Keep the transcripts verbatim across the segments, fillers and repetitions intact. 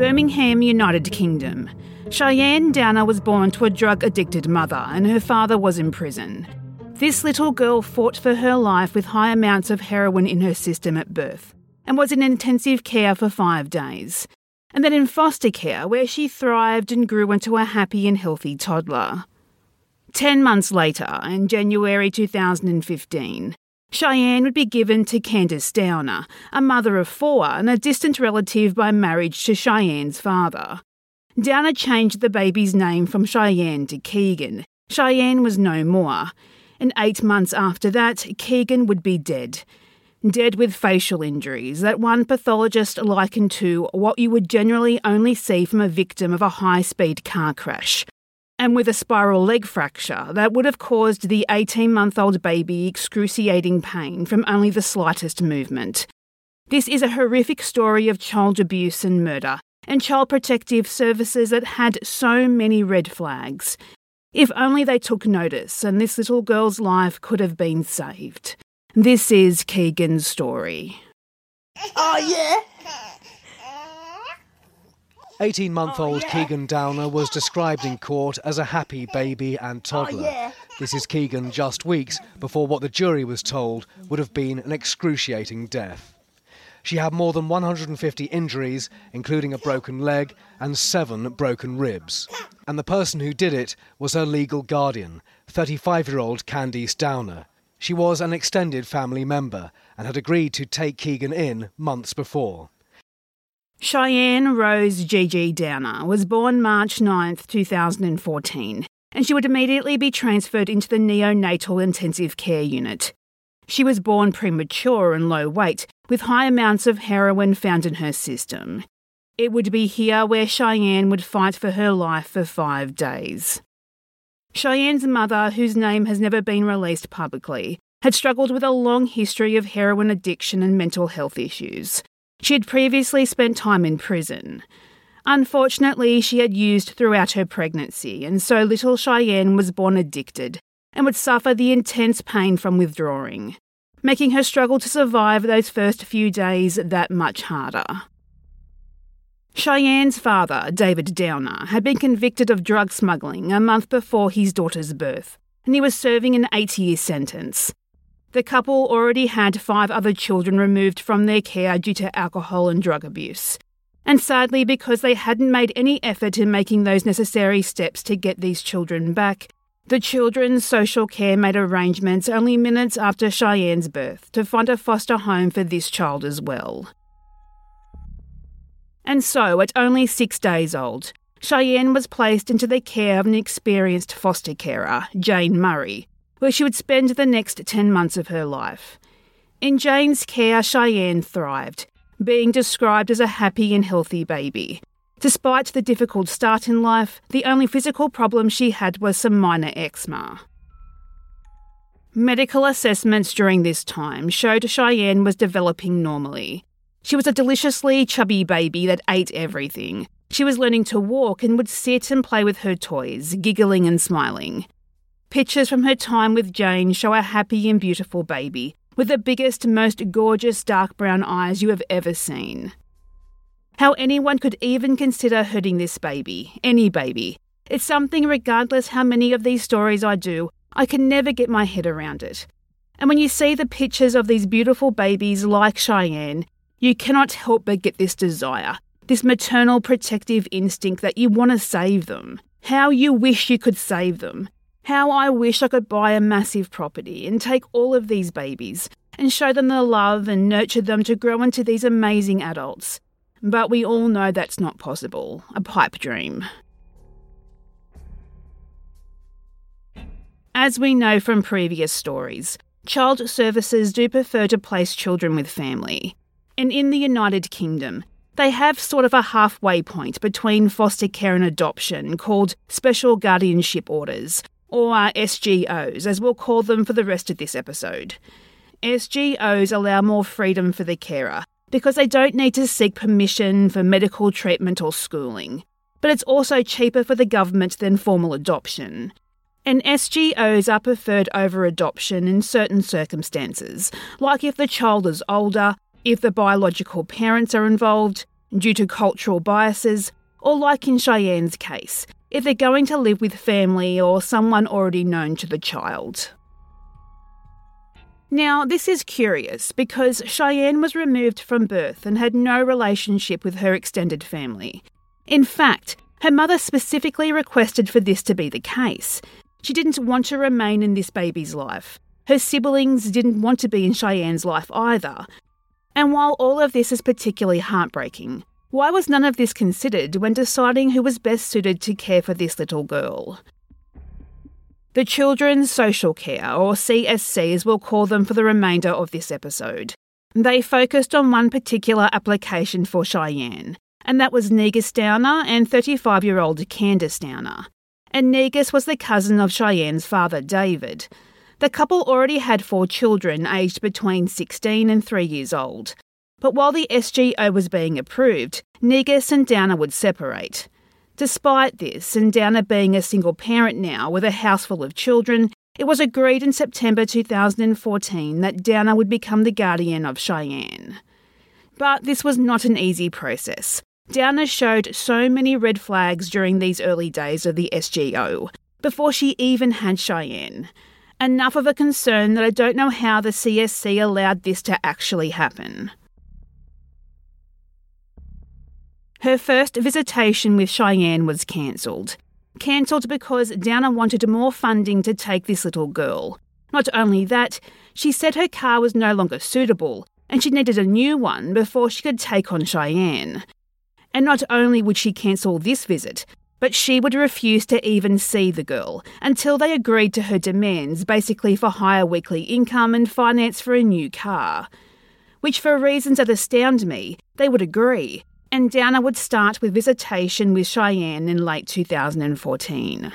Birmingham, United Kingdom. Cheyenne Downer was born to a drug-addicted mother and her father was in prison. This little girl fought for her life with high amounts of heroin in her system at birth and was in intensive care for five days. And then in foster care, where she thrived and grew into a happy and healthy toddler. Ten months later, in January two thousand fifteen, Cheyenne would be given to Candace Downer, a mother of four and a distant relative by marriage to Cheyenne's father. Downer changed the baby's name from Cheyenne to Keegan. Cheyenne was no more. And eight months after that, Keegan would be dead. Dead with facial injuries that one pathologist likened to what you would generally only see from a victim of a high-speed car crash. And with a spiral leg fracture that would have caused the eighteen-month-old baby excruciating pain from only the slightest movement. This is a horrific story of child abuse and murder, and child protective services that had so many red flags. If only they took notice and this little girl's life could have been saved. This is Keegan's story. Oh, yeah? eighteen-month-old oh, yeah. Keegan Downer was described in court as a happy baby and toddler. Oh, yeah. This is Keegan just weeks before what the jury was told would have been an excruciating death. She had more than one hundred fifty injuries, including a broken leg and seven broken ribs. And the person who did it was her legal guardian, thirty-five-year-old Candace Downer. She was an extended family member and had agreed to take Keegan in months before. Cheyenne Rose Gigi Downer was born March ninth, two thousand fourteen, and she would immediately be transferred into the neonatal intensive care unit. She was born premature and low weight, with high amounts of heroin found in her system. It would be here where Cheyenne would fight for her life for five days. Cheyenne's mother, whose name has never been released publicly, had struggled with a long history of heroin addiction and mental health issues. She had previously spent time in prison. Unfortunately, she had used throughout her pregnancy, and so little Cheyenne was born addicted and would suffer the intense pain from withdrawing, making her struggle to survive those first few days that much harder. Cheyenne's father, David Downer, had been convicted of drug smuggling a month before his daughter's birth, and he was serving an eight-year sentence. The couple already had five other children removed from their care due to alcohol and drug abuse. And sadly, because they hadn't made any effort in making those necessary steps to get these children back, the children's social care made arrangements only minutes after Cheyenne's birth to find a foster home for this child as well. And so, at only six days old, Cheyenne was placed into the care of an experienced foster carer, Jane Murray, where she would spend the next ten months of her life. In Jane's care, Cheyenne thrived, being described as a happy and healthy baby. Despite the difficult start in life, the only physical problem she had was some minor eczema. Medical assessments during this time showed Cheyenne was developing normally. She was a deliciously chubby baby that ate everything. She was learning to walk and would sit and play with her toys, giggling and smiling. Pictures from her time with Jane show a happy and beautiful baby, with the biggest, most gorgeous dark brown eyes you have ever seen. How anyone could even consider hurting this baby, any baby, it's something regardless how many of these stories I do, I can never get my head around it. And when you see the pictures of these beautiful babies like Cheyenne, you cannot help but get this desire, this maternal protective instinct that you want to save them. How you wish you could save them. How I wish I could buy a massive property and take all of these babies and show them the love and nurture them to grow into these amazing adults. But we all know that's not possible. A pipe dream. As we know from previous stories, child services do prefer to place children with family. And in the United Kingdom, they have sort of a halfway point between foster care and adoption called Special Guardianship Orders, or S G Os, as we'll call them for the rest of this episode. S G Os allow more freedom for the carer because they don't need to seek permission for medical treatment or schooling. But it's also cheaper for the government than formal adoption. And S G Os are preferred over adoption in certain circumstances, like if the child is older, if the biological parents are involved, due to cultural biases, or like in Cheyenne's case, if they're going to live with family or someone already known to the child. Now, this is curious because Cheyenne was removed from birth and had no relationship with her extended family. In fact, her mother specifically requested for this to be the case. She didn't want to remain in this baby's life. Her siblings didn't want to be in Cheyenne's life either. And while all of this is particularly heartbreaking, why was none of this considered when deciding who was best suited to care for this little girl? The Children's Social Care, or C S C as we'll call them for the remainder of this episode. They focused on one particular application for Cheyenne, and that was Negus Downer and thirty-five-year-old Candace Downer. And Negus was the cousin of Cheyenne's father, David. The couple already had four children aged between sixteen and three years old. But while the S G O was being approved, Negus and Downer would separate. Despite this, and Downer being a single parent now with a house full of children, it was agreed in September two thousand fourteen that Downer would become the guardian of Cheyenne. But this was not an easy process. Downer showed so many red flags during these early days of the S G O, before she even had Cheyenne. Enough of a concern that I don't know how the C S C allowed this to actually happen. Her first visitation with Cheyenne was cancelled. Cancelled because Downer wanted more funding to take this little girl. Not only that, she said her car was no longer suitable and she needed a new one before she could take on Cheyenne. And not only would she cancel this visit, but she would refuse to even see the girl until they agreed to her demands, basically for higher weekly income and finance for a new car. Which, for reasons that astound me, they would agree, and Downer would start with visitation with Cheyenne in late two thousand fourteen.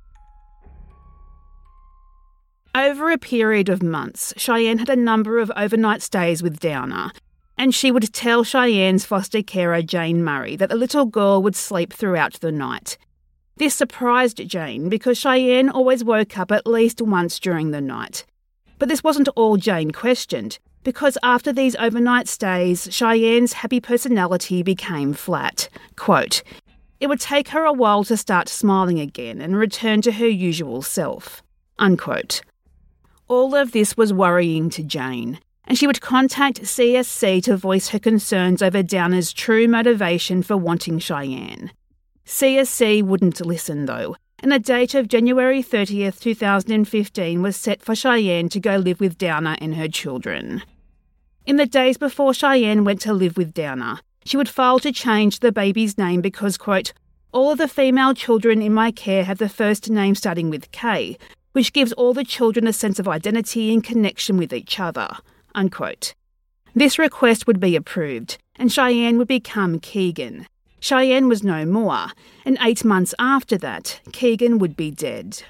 Over a period of months, Cheyenne had a number of overnight stays with Downer, and she would tell Cheyenne's foster carer Jane Murray that the little girl would sleep throughout the night. This surprised Jane because Cheyenne always woke up at least once during the night. But this wasn't all Jane questioned, because after these overnight stays, Cheyenne's happy personality became flat. Quote, "It would take her a while to start smiling again and return to her usual self." Unquote. All of this was worrying to Jane, and she would contact C S C to voice her concerns over Downer's true motivation for wanting Cheyenne. C S C wouldn't listen though, and the date of January thirtieth, two thousand fifteen was set for Cheyenne to go live with Downer and her children. In the days before Cheyenne went to live with Downer, she would file to change the baby's name because, quote, "all of the female children in my care have the first name starting with K, which gives all the children a sense of identity and connection with each other." Unquote. This request would be approved, and Cheyenne would become Keegan. Cheyenne was no more, and eight months after that, Keegan would be dead.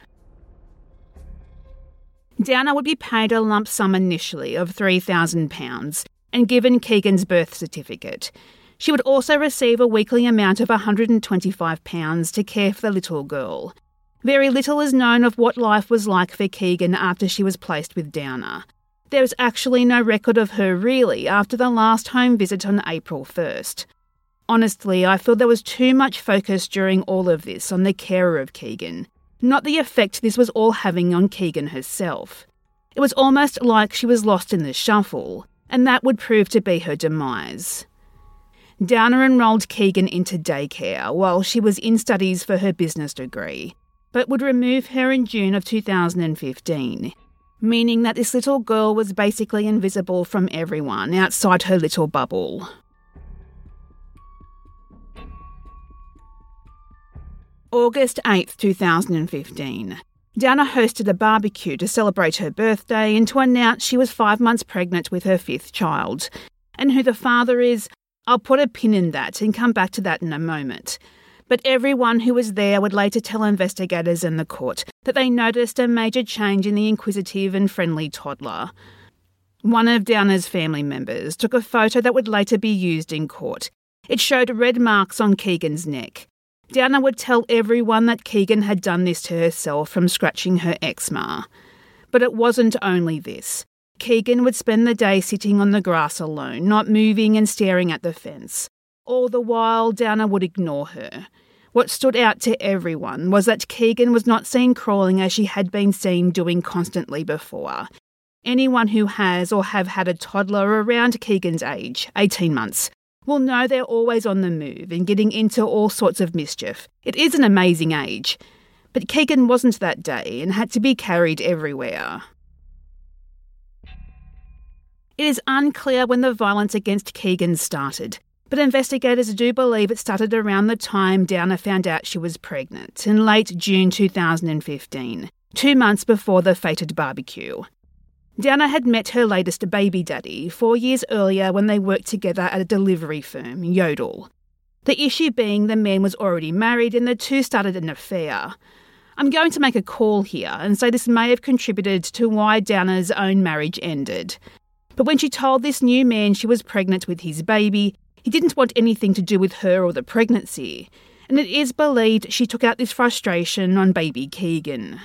Downer would be paid a lump sum initially of three thousand pounds and given Keegan's birth certificate. She would also receive a weekly amount of one hundred twenty-five pounds to care for the little girl. Very little is known of what life was like for Keegan after she was placed with Downer. There was actually no record of her really after the last home visit on April first. Honestly, I feel there was too much focus during all of this on the carer of Keegan, not the effect this was all having on Keegan herself. It was almost like she was lost in the shuffle, and that would prove to be her demise. Downer enrolled Keegan into daycare while she was in studies for her business degree, but would remove her in June of two thousand fifteen, meaning that this little girl was basically invisible from everyone outside her little bubble. August eighth, two thousand fifteen. Downer hosted a barbecue to celebrate her birthday and to announce she was five months pregnant with her fifth child. And who the father is, I'll put a pin in that and come back to that in a moment. But everyone who was there would later tell investigators and the court that they noticed a major change in the inquisitive and friendly toddler. One of Downer's family members took a photo that would later be used in court. It showed red marks on Keegan's neck. Downer would tell everyone that Keegan had done this to herself from scratching her eczema. But it wasn't only this. Keegan would spend the day sitting on the grass alone, not moving and staring at the fence. all the while Downer would ignore her. What stood out to everyone was that Keegan was not seen crawling as she had been seen doing constantly before. Anyone who has or have had a toddler around Keegan's age, eighteen months, will know they're always on the move and getting into all sorts of mischief. It is an amazing age. But Keegan wasn't that day and had to be carried everywhere. It is unclear when the violence against Keegan started, but investigators do believe it started around the time Downer found out she was pregnant, in late June two thousand fifteen, two months before the fated barbecue. Downer had met her latest baby daddy four years earlier when they worked together at a delivery firm, Yodel. The issue being the man was already married and the two started an affair. I'm going to make a call here and say this may have contributed to why Downer's own marriage ended. But when she told this new man she was pregnant with his baby, he didn't want anything to do with her or the pregnancy, and it is believed she took out this frustration on baby Keegan.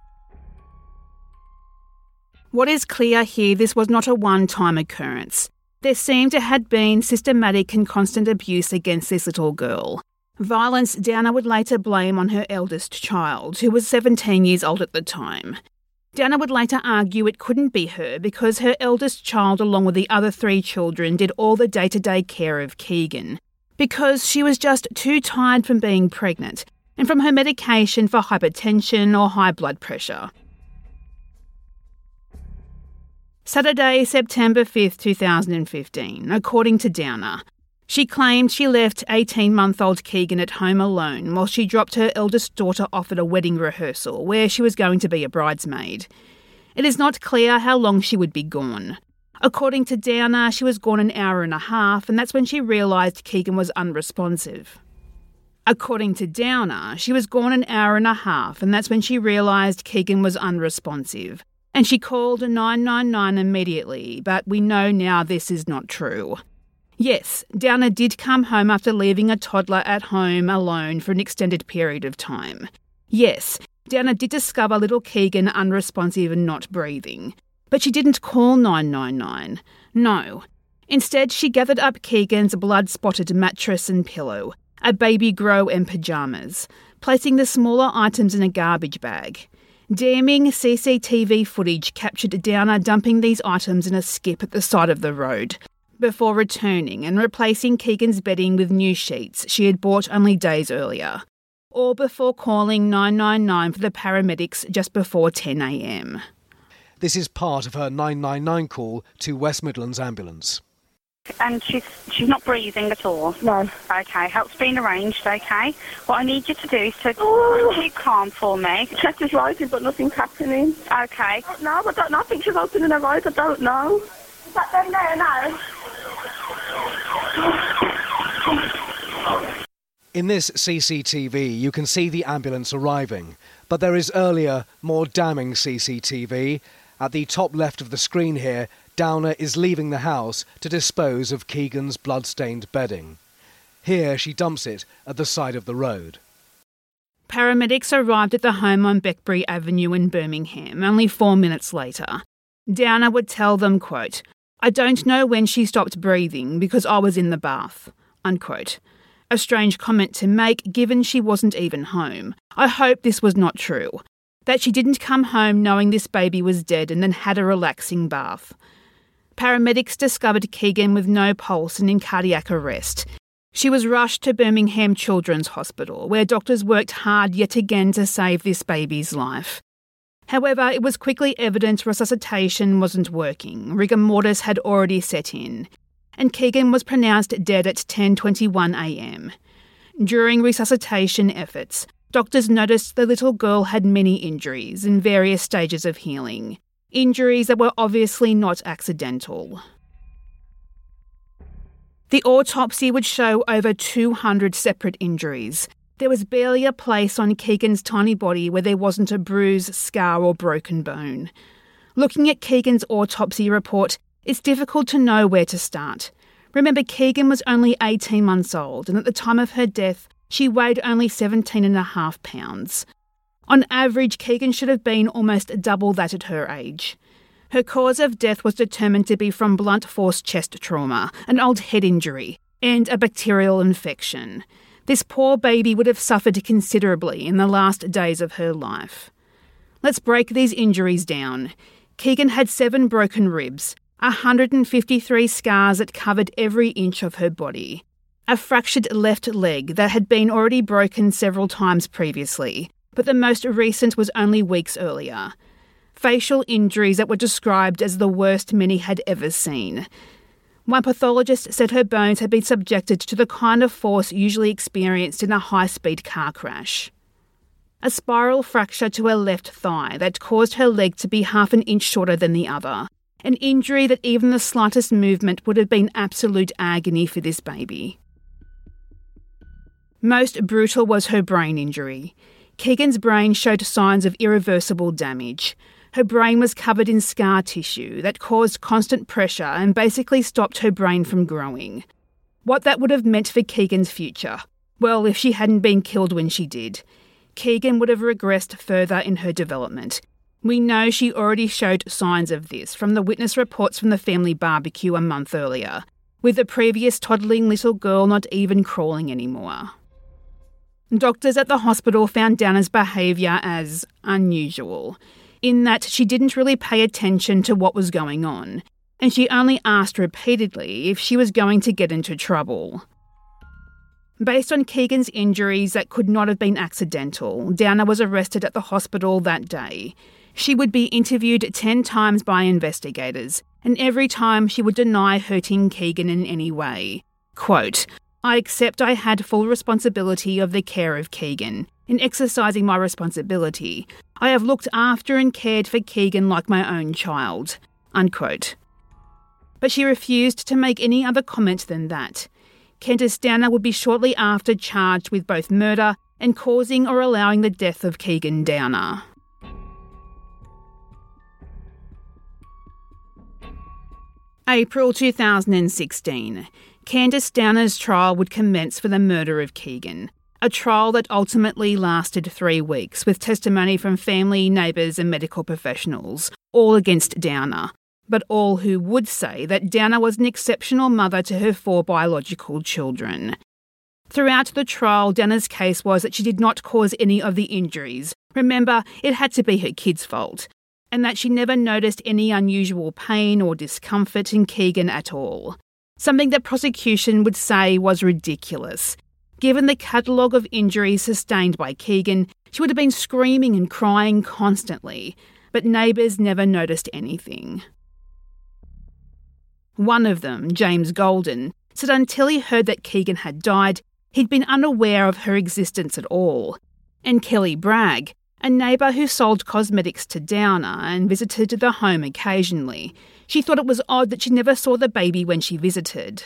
What is clear here, this was not a one-time occurrence. There seemed to have been systematic and constant abuse against this little girl. Violence Downer would later blame on her eldest child, who was seventeen years old at the time. Downer would later argue it couldn't be her because her eldest child, along with the other three children, did all the day-to-day care of Keegan, because she was just too tired from being pregnant and from her medication for hypertension or high blood pressure. Saturday, September fifth, two thousand fifteen, according to Downer. She claimed she left eighteen-month-old Keegan at home alone while she dropped her eldest daughter off at a wedding rehearsal where she was going to be a bridesmaid. It is not clear how long she would be gone. According to Downer, she was gone an hour and a half, and that's when she realised Keegan was unresponsive. According to Downer, she was gone an hour and a half, and that's when she realised Keegan was unresponsive. And she called nine nine nine immediately, but we know now this is not true. Yes, Downer did come home after leaving a toddler at home alone for an extended period of time. Yes, Downer did discover little Keegan unresponsive and not breathing. But she didn't call nine nine nine. No. Instead, she gathered up Keegan's blood-spotted mattress and pillow, a baby grow and pyjamas, placing the smaller items in a garbage bag. Damning C C T V footage captured Downer dumping these items in a skip at the side of the road, before returning and replacing Keegan's bedding with new sheets she had bought only days earlier, or before calling nine nine nine for the paramedics just before ten a.m. This is part of her nine nine nine call to West Midlands Ambulance. And she's she's not breathing at all? No. Okay, help's been arranged, okay? What I need you to do is to oh. keep calm for me. Chest is rising, but nothing's happening. Okay. No, I don't know. I think she's opening her eyes. I don't know. Is that them there now? In this C C T V, you can see the ambulance arriving, but there is earlier, more damning C C T V. At the top left of the screen here, Downer is leaving the house to dispose of Keegan's blood-stained bedding. Here she dumps it at the side of the road. Paramedics arrived at the home on Beckbury Avenue in Birmingham only four minutes later. Downer would tell them, quote, "I don't know when she stopped breathing because I was in the bath," unquote. A strange comment to make given she wasn't even home. I hope this was not true. That she didn't come home knowing this baby was dead and then had a relaxing bath. Paramedics discovered Keegan with no pulse and in cardiac arrest. She was rushed to Birmingham Children's Hospital, where doctors worked hard yet again to save this baby's life. However, it was quickly evident resuscitation wasn't working. Rigor mortis had already set in, and Keegan was pronounced dead at ten twenty-one a.m. During resuscitation efforts, doctors noticed the little girl had many injuries in various stages of healing, injuries that were obviously not accidental. The autopsy would show over two hundred separate injuries. There was barely a place on Keegan's tiny body where there wasn't a bruise, scar or broken bone. Looking at Keegan's autopsy report, it's difficult to know where to start. Remember, Keegan was only eighteen months old, and at the time of her death, she weighed only seventeen and a half pounds. On average, Keegan should have been almost double that at her age. Her cause of death was determined to be from blunt force chest trauma, an old head injury, and a bacterial infection. This poor baby would have suffered considerably in the last days of her life. Let's break these injuries down. Keegan had seven broken ribs, one hundred fifty-three scars that covered every inch of her body, a fractured left leg that had been already broken several times previously, but the most recent was only weeks earlier. Facial injuries that were described as the worst many had ever seen. One pathologist said her bones had been subjected to the kind of force usually experienced in a high-speed car crash. A spiral fracture to her left thigh that caused her leg to be half an inch shorter than the other, an injury that even the slightest movement would have been absolute agony for this baby. Most brutal was her brain injury. Keegan's brain showed signs of irreversible damage. Her brain was covered in scar tissue that caused constant pressure and basically stopped her brain from growing. What that would have meant for Keegan's future? Well, if she hadn't been killed when she did, Keegan would have regressed further in her development. We know she already showed signs of this from the witness reports from the family barbecue a month earlier, with the previous toddling little girl not even crawling anymore. Doctors at the hospital found Downer's behaviour as unusual, in that she didn't really pay attention to what was going on, and she only asked repeatedly if she was going to get into trouble. Based on Keegan's injuries that could not have been accidental, Downer was arrested at the hospital that day. She would be interviewed ten times by investigators, and every time she would deny hurting Keegan in any way. Quote, "I accept I had full responsibility of the care of Keegan. In exercising my responsibility, I have looked after and cared for Keegan like my own child." Unquote. But she refused to make any other comment than that. Candace Downer would be shortly after charged with both murder and causing or allowing the death of Keegan Downer. April two thousand sixteen. Candace Downer's trial would commence for the murder of Keegan, a trial that ultimately lasted three weeks with testimony from family, neighbours and medical professionals, all against Downer, but all who would say that Downer was an exceptional mother to her four biological children. Throughout the trial, Downer's case was that she did not cause any of the injuries. Remember, it had to be her kids' fault, and that she never noticed any unusual pain or discomfort in Keegan at all. Something that prosecution would say was ridiculous. Given the catalogue of injuries sustained by Keegan, she would have been screaming and crying constantly, but neighbours never noticed anything. One of them, James Golden, said until he heard that Keegan had died, he'd been unaware of her existence at all. And Kelly Bragg, a neighbour who sold cosmetics to Downer and visited the home occasionally, she thought it was odd that she never saw the baby when she visited.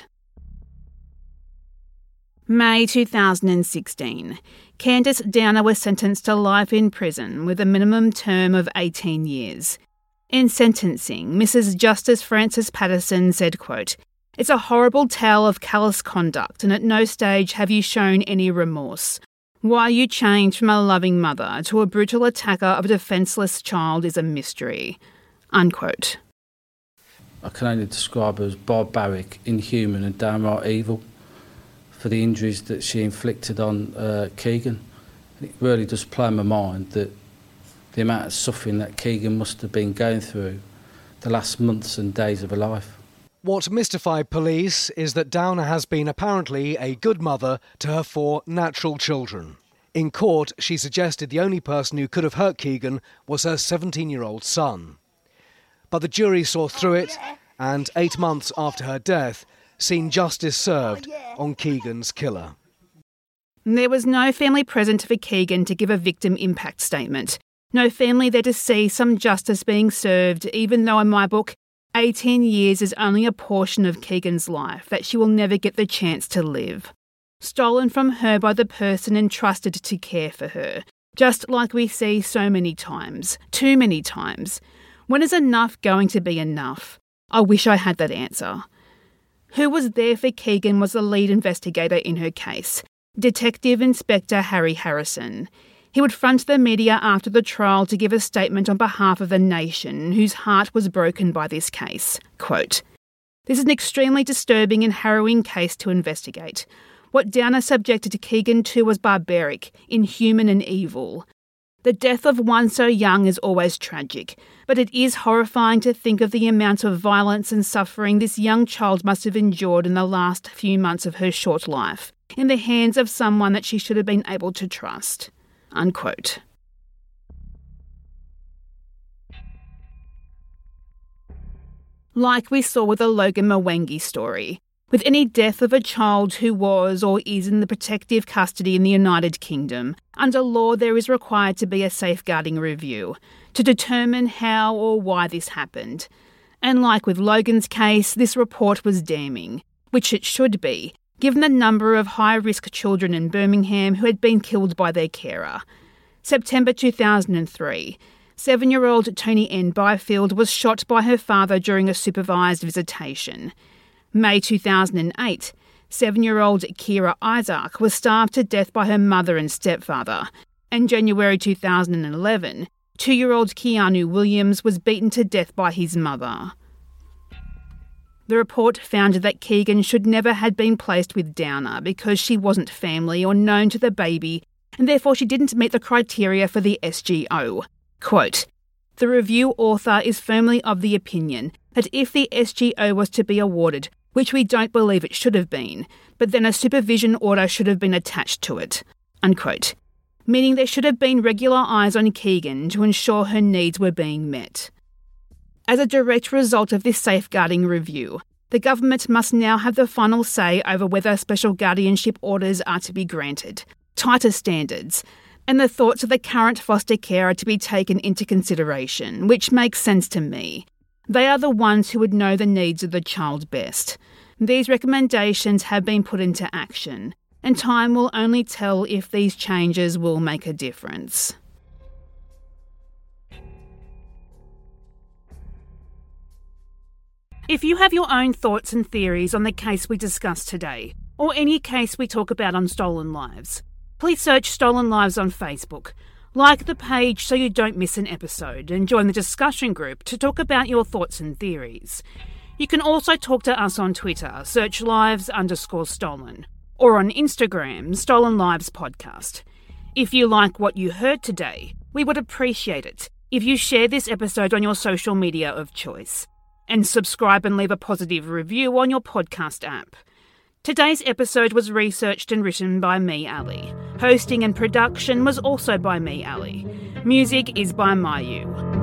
May two thousand sixteen. Candace Downer was sentenced to life in prison with a minimum term of eighteen years. In sentencing, Missus Justice Frances Patterson said, quote, "It's a horrible tale of callous conduct, and at no stage have you shown any remorse. Why you changed from a loving mother to a brutal attacker of a defenceless child is a mystery." Unquote. I can only describe her as barbaric, inhuman and downright evil for the injuries that she inflicted on uh, Keegan. It really does play in my mind that the amount of suffering that Keegan must have been going through the last months and days of her life. What mystified police is that Downer has been apparently a good mother to her four natural children. In court, she suggested the only person who could have hurt Keegan was her seventeen-year-old son. But the jury saw through it, and eight months after her death, seen justice served on Keegan's killer. There was no family present for Keegan to give a victim impact statement. No family there to see some justice being served, even though in my book, eighteen years is only a portion of Keegan's life that she will never get the chance to live. Stolen from her by the person entrusted to care for her, just like we see so many times, too many times. When is enough going to be enough? I wish I had that answer. Who was there for Keegan was the lead investigator in her case, Detective Inspector Harry Harrison. He would front the media after the trial to give a statement on behalf of the nation whose heart was broken by this case. Quote, This is an extremely disturbing and harrowing case to investigate. What Downer subjected Keegan to was barbaric, inhuman and evil. The death of one so young is always tragic, but it is horrifying to think of the amount of violence and suffering this young child must have endured in the last few months of her short life, in the hands of someone that she should have been able to trust." Unquote. Like we saw with the Logan Mwangi story, with any death of a child who was or is in the protective custody in the United Kingdom, under law there is required to be a safeguarding review to determine how or why this happened. And like with Logan's case, this report was damning, which it should be, given the number of high-risk children in Birmingham who had been killed by their carer. September two thousand three, seven-year-old Tony N. Byfield was shot by her father during a supervised visitation. May two thousand eight, seven-year-old Kira Isaac was starved to death by her mother and stepfather. And January two thousand eleven, two-year-old Keanu Williams was beaten to death by his mother. The report found that Keegan should never have been placed with Downer because she wasn't family or known to the baby, and therefore she didn't meet the criteria for the S G O. Quote, "The review author is firmly of the opinion that if the S G O was to be awarded, which we don't believe it should have been, but then a supervision order should have been attached to it." Unquote. Meaning there should have been regular eyes on Keegan to ensure her needs were being met. As a direct result of this safeguarding review, the government must now have the final say over whether special guardianship orders are to be granted, tighter standards, and the thoughts of the current foster care are to be taken into consideration, which makes sense to me. They are the ones who would know the needs of the child best. These recommendations have been put into action, and time will only tell if these changes will make a difference. If you have your own thoughts and theories on the case we discussed today, or any case we talk about on Stolen Lives, please search Stolen Lives on Facebook, like the page so you don't miss an episode, and join the discussion group to talk about your thoughts and theories. You can also talk to us on Twitter, search lives underscore stolen, or on Instagram, Stolen Lives Podcast. If you like what you heard today, we would appreciate it if you share this episode on your social media of choice, and subscribe and leave a positive review on your podcast app. Today's episode was researched and written by me, Ali. Hosting and production was also by me, Ali. Music is by Mayu.